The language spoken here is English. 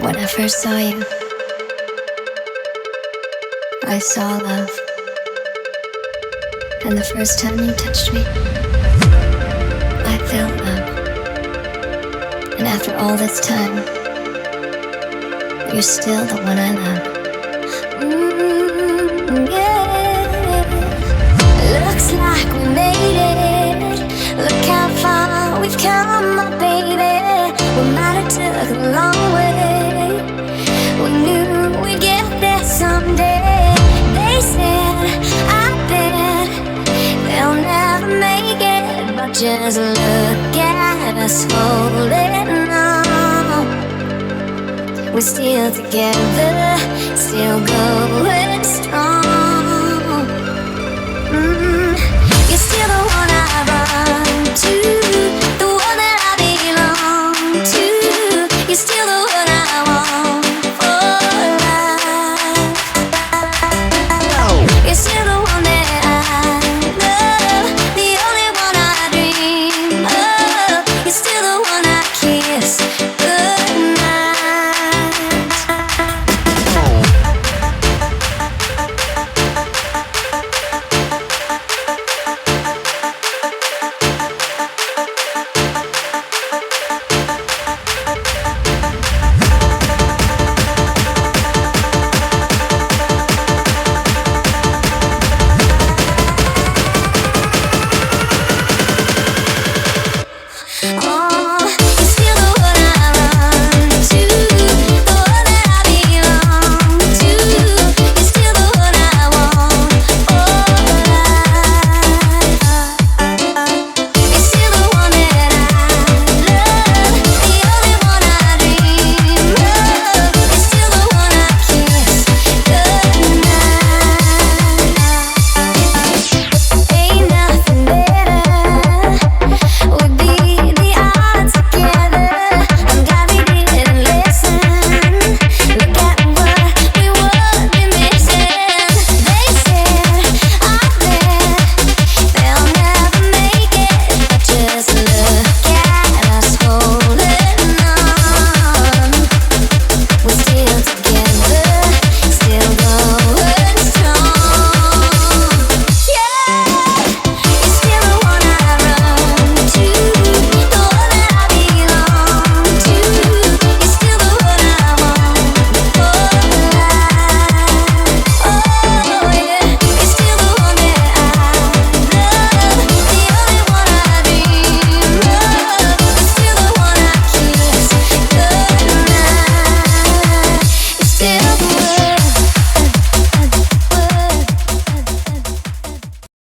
When I first saw you, I saw love. And the first time you touched me, I felt love. And after all this time, you're still the one I love. Yeah. Looks like we made it. Look how far we've come, my baby. We might have took a long way. We knew we'd get there someday. They said, I bet they'll never make it, but just look at us holding on. We're still together, still going strong.